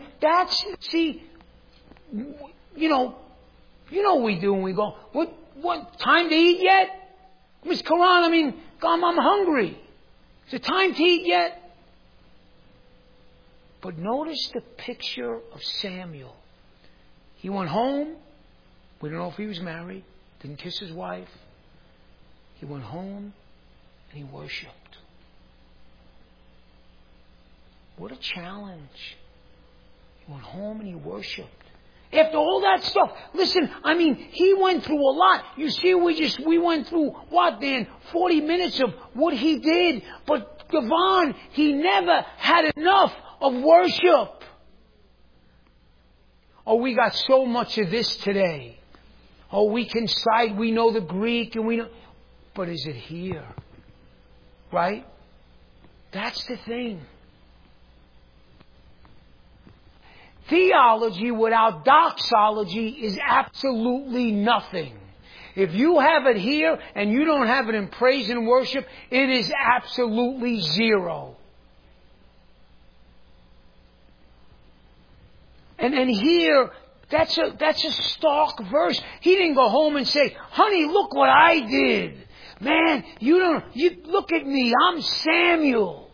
you know what we do when we go, what time to eat yet? Miss Karan, I'm hungry. Is it time to eat yet? But notice the picture of Samuel. He went home. We don't know if he was married. Didn't kiss his wife. He went home and he worshipped. What a challenge. He went home and he worshipped. After all that stuff, listen, he went through a lot. You see, we went through, 40 minutes of what he did. But Devon, he never had enough of worship. Oh, we got so much of this today. Oh, we can cite, we know the Greek, and we know. But is it here? Right? That's the thing. Theology without doxology is absolutely nothing. If you have it here and you don't have it in praise and worship, it is absolutely zero. And here, that's a stark verse. He didn't go home and say, honey, look what I did. Man, you look at me. I'm Samuel.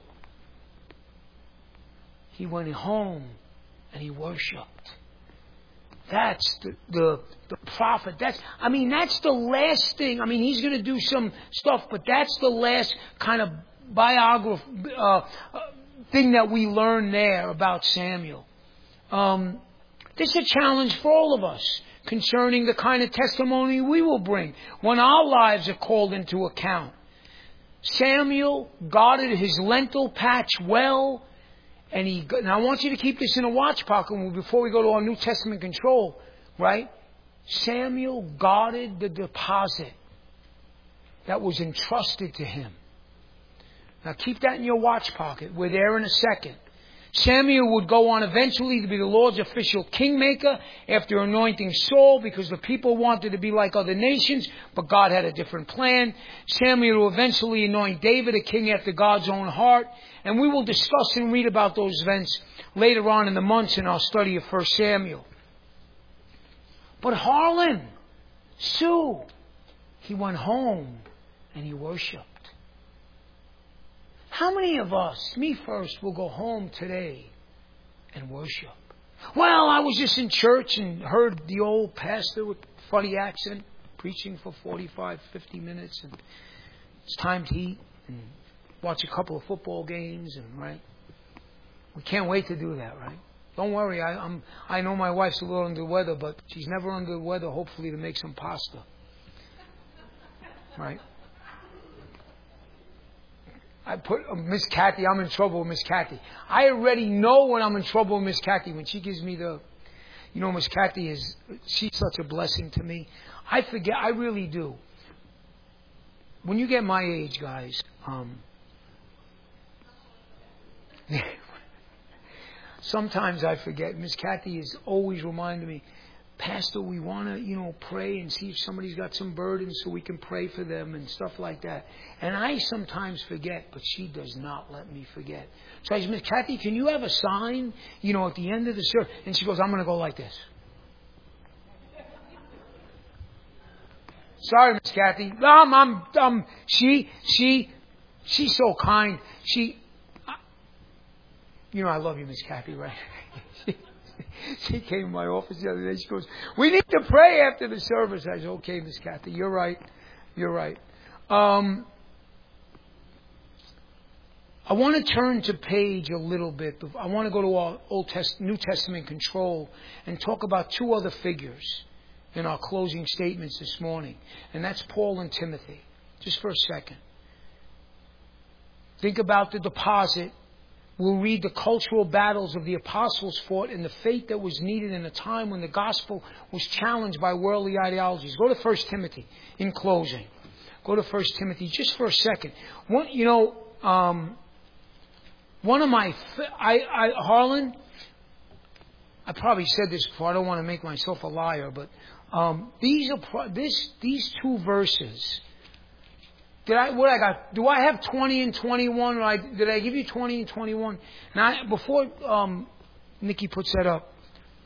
He went home and he worshipped. That's the prophet. That's the last thing. He's going to do some stuff, but that's the last kind of biography thing that we learn there about Samuel. This is a challenge for all of us concerning the kind of testimony we will bring when our lives are called into account. Samuel guarded his lentil patch well, and now I want you to keep this in a watch pocket before we go to our New Testament control, right? Samuel guarded the deposit that was entrusted to him. Now keep that in your watch pocket. We're there in a second. Samuel would go on eventually to be the Lord's official kingmaker after anointing Saul because the people wanted to be like other nations, but God had a different plan. Samuel will eventually anoint David a king after God's own heart. And we will discuss and read about those events later on in the months in our study of 1 Samuel. But Harlan, Sue, he went home and he worshipped. How many of us, me first, will go home today and worship? Well, I was just in church and heard the old pastor with funny accent preaching for 45, 50 minutes, and it's time to eat and watch a couple of football games, and right? We can't wait to do that, right? Don't worry, I know my wife's a little under the weather, but she's never under the weather, hopefully, to make some pasta. Right? I put Miss Kathy, I'm in trouble with Miss Kathy. I already know when I'm in trouble with Miss Kathy. When she gives me Miss Kathy she's such a blessing to me. I forget, I really do. When you get my age, guys, sometimes I forget. Miss Kathy is always reminding me, Pastor, we want to, pray and see if somebody's got some burdens so we can pray for them and stuff like that. And I sometimes forget, but she does not let me forget. So I said, Miss Kathy, can you have a sign, at the end of the service? And she goes, I'm going to go like this. Sorry, Miss Kathy. She's so kind. I love you, Miss Kathy, right? She came to my office the other day. She goes, we need to pray after the service. I said, okay, Miss Kathy, you're right. You're right. I want to turn to page a little bit. I want to go to our New Testament control and talk about two other figures in our closing statements this morning. And that's Paul and Timothy. Just for a second. Think about the deposit. We'll read the cultural battles of the apostles fought and the faith that was needed in a time when the gospel was challenged by worldly ideologies. Go to 1 Timothy in closing. Go to 1 Timothy just for a second. One of my... Harlan, I probably said this before. I don't want to make myself a liar, but these two verses... Do I have 20 and 21? Or did I give you 20 and 21? Now, before Nikki puts that up,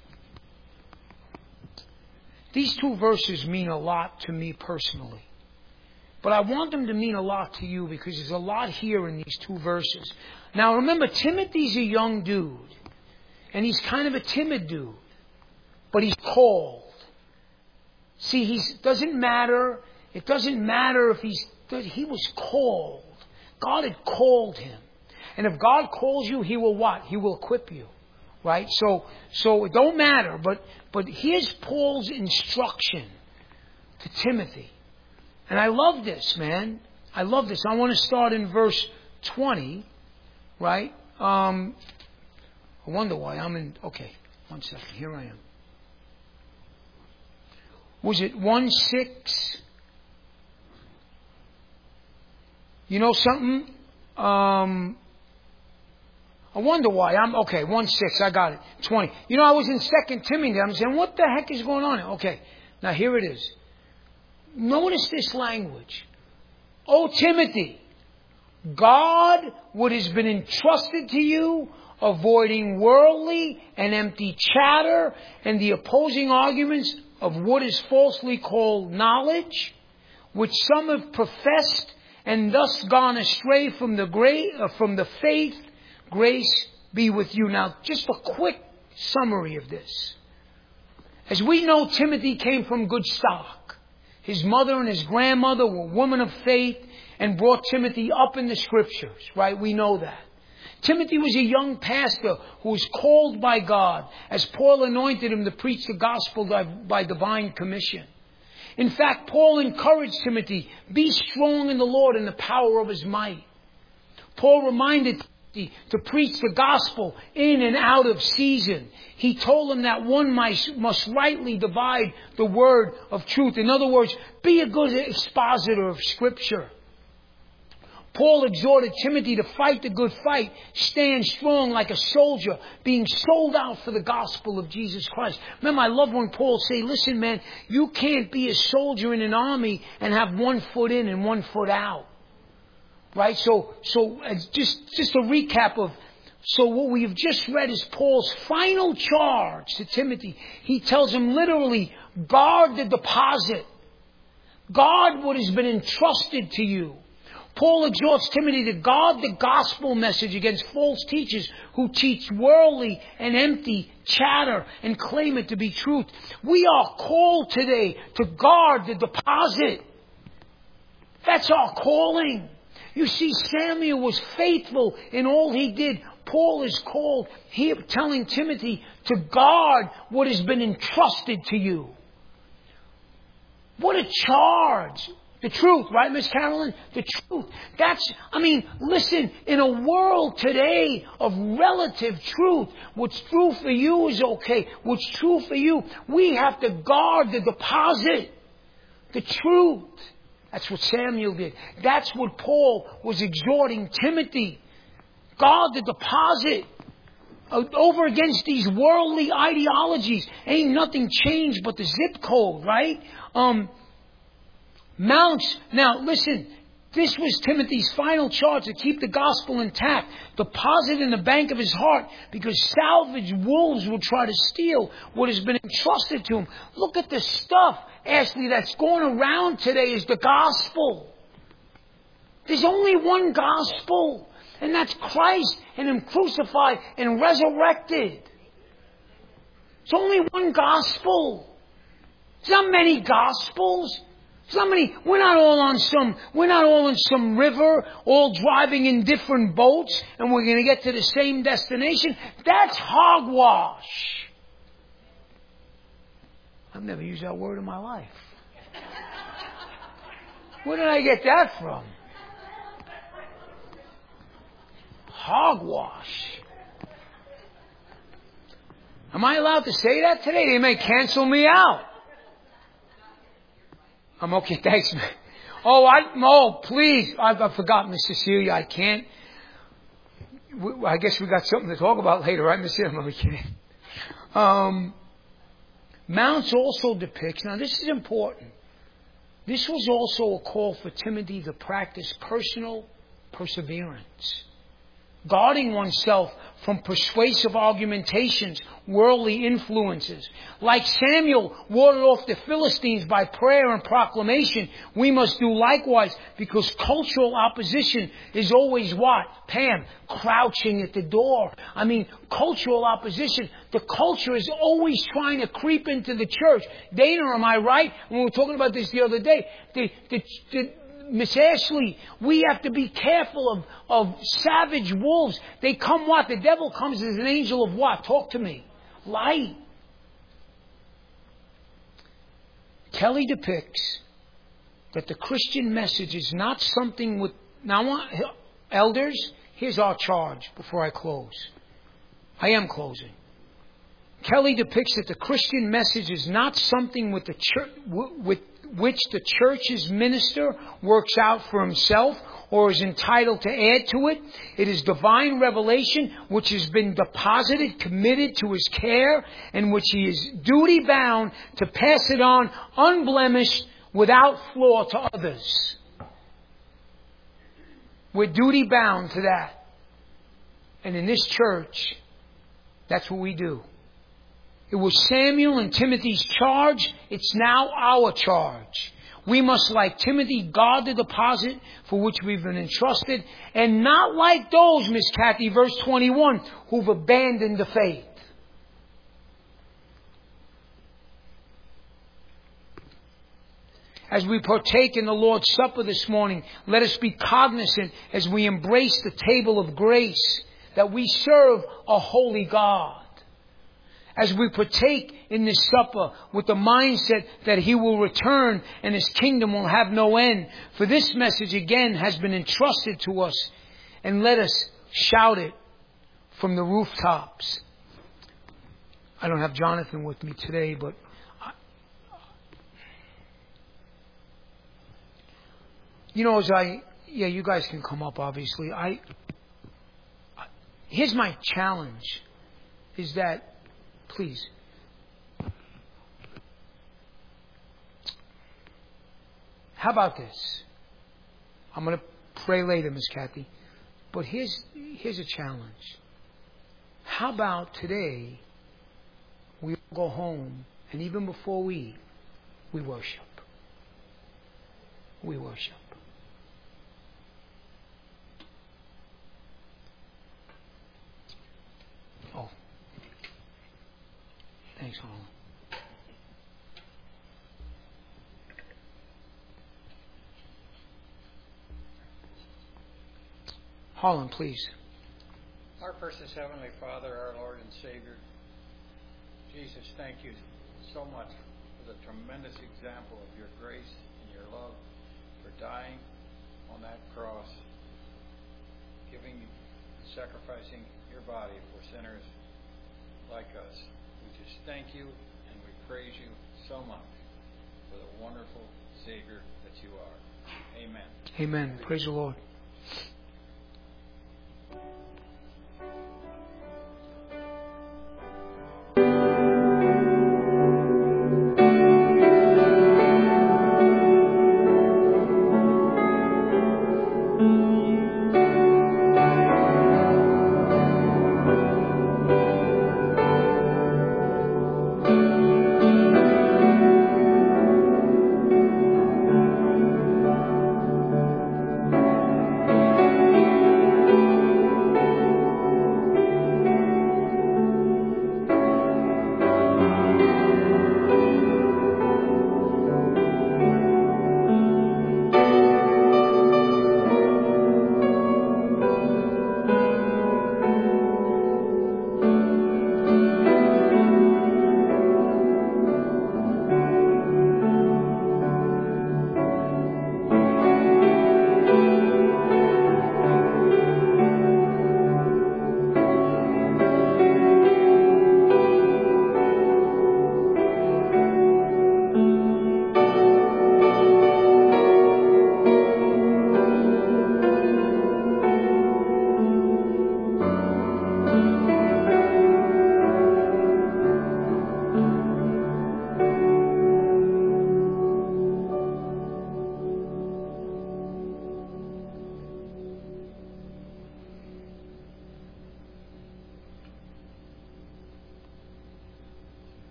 these two verses mean a lot to me personally. But I want them to mean a lot to you because there's a lot here in these two verses. Now, remember, Timothy's a young dude. And he's kind of a timid dude. But he's called. See, it doesn't matter if he was called. God had called him. And if God calls you, He will what? He will equip you. Right? So it don't matter. But here's Paul's instruction to Timothy. And I love this, man. I love this. I want to start in verse 20. Right? I wonder why I'm in... Okay, one second. Here I am. Was it 1:6? You know something? I wonder why. 1:6. I got it. 20. You know, I was in 2 Timothy. I'm saying, what the heck is going on? Okay. Now here it is. Notice this language. O Timothy, guard what has been entrusted to you, avoiding worldly and empty chatter and the opposing arguments of what is falsely called knowledge, which some have professed and thus gone astray from the faith. Grace be with you. Now, just a quick summary of this. As we know, Timothy came from good stock. His mother and his grandmother were women of faith and brought Timothy up in the Scriptures, right? We know that. Timothy was a young pastor who was called by God as Paul anointed him to preach the gospel by divine commission. In fact, Paul encouraged Timothy, be strong in the Lord and the power of His might. Paul reminded Timothy to preach the gospel in and out of season. He told him that one must rightly divide the word of truth. In other words, be a good expositor of Scripture. Paul exhorted Timothy to fight the good fight, stand strong like a soldier, being sold out for the gospel of Jesus Christ. Remember, I love when Paul say, listen, man, you can't be a soldier in an army and have one foot in and one foot out. Right? So just a recap of, so what we've just read is Paul's final charge to Timothy. He tells him literally, guard the deposit. Guard what has been entrusted to you. Paul exhorts Timothy to guard the gospel message against false teachers who teach worldly and empty chatter and claim it to be truth. We are called today to guard the deposit. That's our calling. You see, Samuel was faithful in all he did. Paul is called here telling Timothy to guard what has been entrusted to you. What a charge. The truth, right, Miss Carolyn? The truth. Listen, in a world today of relative truth, what's true for you is okay. What's true for you, we have to guard the deposit. The truth. That's what Samuel did. That's what Paul was exhorting Timothy. Guard the deposit. Over against these worldly ideologies. Ain't nothing changed but the zip code, right? Now listen, this was Timothy's final charge to keep the gospel intact, deposit in the bank of his heart, because salvage wolves will try to steal what has been entrusted to him. Look at the stuff, Ashley, that's going around today is the gospel. There's only one gospel, and that's Christ and Him crucified and resurrected. It's only one gospel. There's not many gospels. We're not all on some river, all driving in different boats, and we're going to get to the same destination. That's hogwash. I've never used that word in my life. Where did I get that from? Hogwash. Am I allowed to say that today? They may cancel me out. I'm okay, thanks, man. Please. I've forgotten, Miss Cecilia. I can't. I guess we got something to talk about later, right, Miss Cecilia? We can't. Mounts also depicts, now this is important. This was also a call for Timothy to practice personal perseverance. Guarding oneself from persuasive argumentations, worldly influences. Like Samuel warded off the Philistines by prayer and proclamation, we must do likewise, because cultural opposition is always what? Pam, crouching at the door. I mean, cultural opposition. The culture is always trying to creep into the church. Dana, am I right? And we were talking about this the other day. Miss Ashley, we have to be careful of savage wolves. They come what? The devil comes as an angel of what? Talk to me. Light. Kelly depicts that the Christian message is not something with... Now, elders, here's our charge before I close. I am closing. Kelly depicts that the Christian message is not something with the church, with which the church's minister works out for himself or is entitled to add to it. It is divine revelation which has been deposited, committed to his care, and which he is duty bound to pass it on unblemished, without flaw to others. We're duty bound to that. And in this church, that's what we do. It was Samuel and Timothy's charge. It's now our charge. We must, like Timothy, guard the deposit for which we've been entrusted, and not like those, Miss Kathy, verse 21, who've abandoned the faith. As we partake in the Lord's Supper this morning, let us be cognizant as we embrace the table of grace that we serve a holy God. As we partake in this supper with the mindset that He will return and His kingdom will have no end. For this message again has been entrusted to us. And let us shout it from the rooftops. I don't have Jonathan with me today, but you guys can come up obviously. Here's my challenge is that, please. How about this? I'm going to pray later, Miss Kathy. But here's a challenge. How about today we go home and even before we eat, we worship. We worship. Oh. Thanks, Harlan. Harlan, please. Our precious Heavenly Father, our Lord and Savior, Jesus, thank you so much for the tremendous example of your grace and your love for dying on that cross, sacrificing your body for sinners like us. We just thank you and we praise you so much for the wonderful Savior that you are. Amen. Amen. Praise the Lord.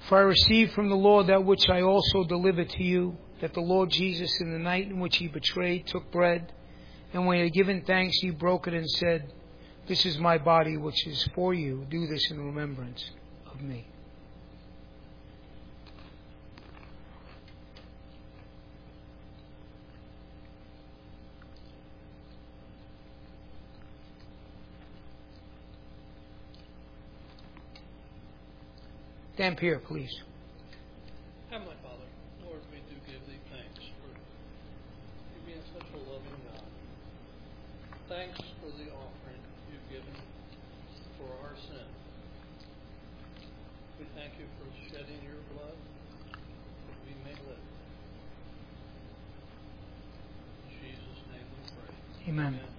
For I received from the Lord that which I also delivered to you, that the Lord Jesus, in the night in which he betrayed, took bread, and when he had given thanks, he broke it and said, This is my body, which is for you. Do this in remembrance of me. Dan Pierre, please. Heavenly Father, Lord, we do give thee thanks for you being such a loving God. Thanks for the offering you've given for our sin. We thank you for shedding your blood that we may live. In Jesus' name we pray. Amen. Amen.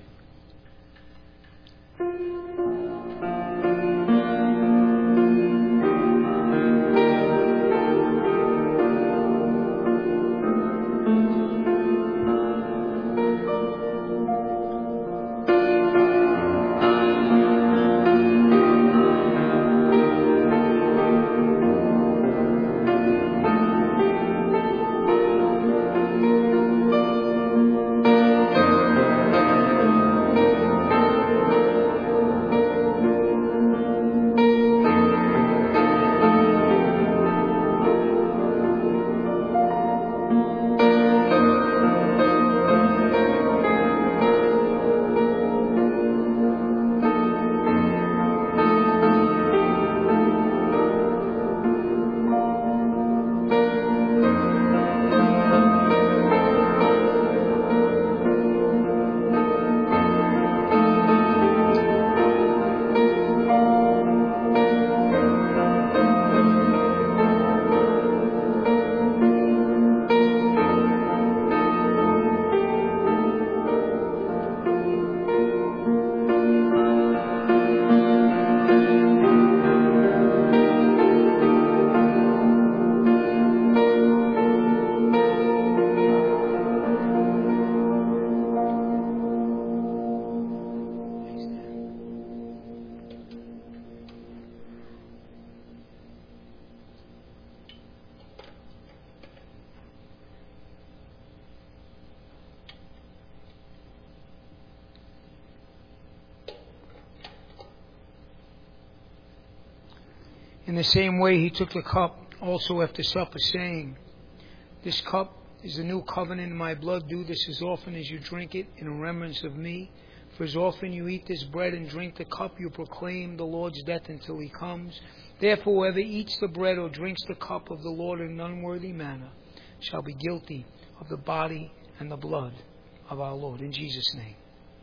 In the same way, he took the cup also after supper, saying, This cup is the new covenant in my blood. Do this as often as you drink it in remembrance of me. For as often you eat this bread and drink the cup, you proclaim the Lord's death until he comes. Therefore, whoever eats the bread or drinks the cup of the Lord in an unworthy manner shall be guilty of the body and the blood of our Lord. In Jesus' name.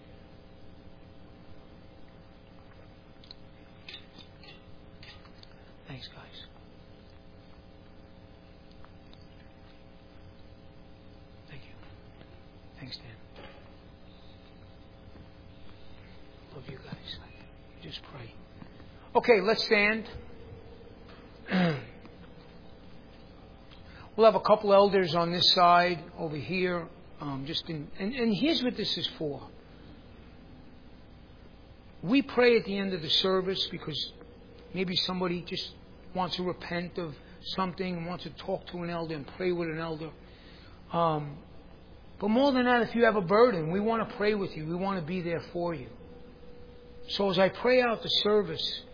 Thanks, guys. Thank you. Thanks, Dan. Love you guys. Just pray. Okay, let's stand. We'll have a couple elders on this side, over here. And here's what this is for. We pray at the end of the service because maybe somebody just wants to repent of something and wants to talk to an elder and pray with an elder. But more than that, if you have a burden, we want to pray with you. We want to be there for you. So as I pray out the service,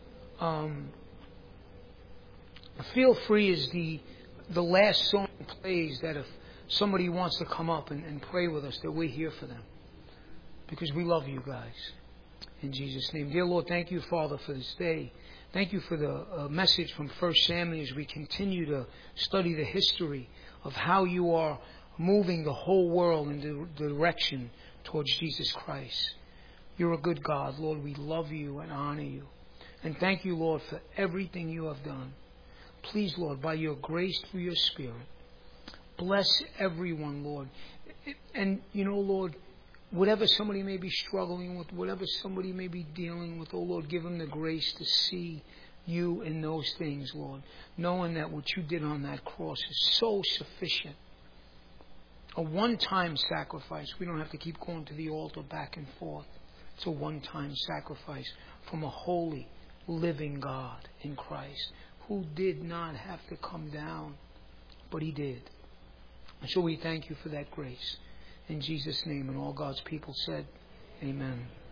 Feel Free is the last song plays, that if somebody wants to come up and pray with us, that we're here for them. Because we love you guys. In Jesus' name. Dear Lord, thank you, Father, for this day. Thank you for the message from 1 Samuel as we continue to study the history of how you are moving the whole world in the direction towards Jesus Christ. You're a good God, Lord. We love you and honor you. And thank you, Lord, for everything you have done. Please, Lord, by your grace through your Spirit, bless everyone, Lord. And, Lord, whatever somebody may be struggling with, whatever somebody may be dealing with, oh Lord, give them the grace to see you in those things, Lord. Knowing that what you did on that cross is so sufficient. A one-time sacrifice. We don't have to keep going to the altar back and forth. It's a one-time sacrifice from a holy, living God in Christ who did not have to come down, but He did. And so we thank You for that grace. In Jesus' name, and all God's people said, Amen.